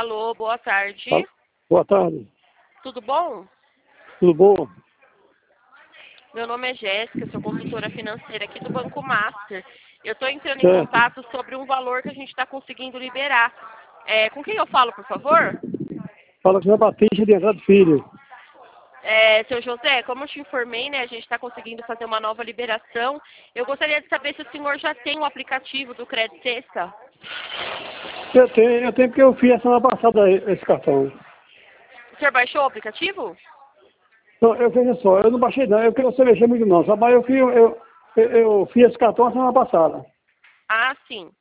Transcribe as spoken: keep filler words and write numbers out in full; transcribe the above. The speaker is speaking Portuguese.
Alô, boa tarde. Tá. Boa tarde. Tudo bom? Tudo bom? Meu nome é Jéssica, sou consultora financeira aqui do Banco Master. Eu estou entrando em Certo. contato sobre um valor que a gente está conseguindo liberar. É, com quem eu falo, por favor? Fala com a Batista de Andrade Filho. É, seu José, como eu te informei, né, a gente está conseguindo fazer uma nova liberação. Eu gostaria de saber se o senhor já tem o aplicativo do Crédito Sexta. Eu tenho, eu tenho porque eu fiz a semana passada esse cartão. O senhor baixou o aplicativo? Não, eu veja só, eu não baixei não, eu queria você mexer muito não, sabe? Mas eu fiz, eu, eu, eu fiz esse cartão a semana passada. Ah, sim.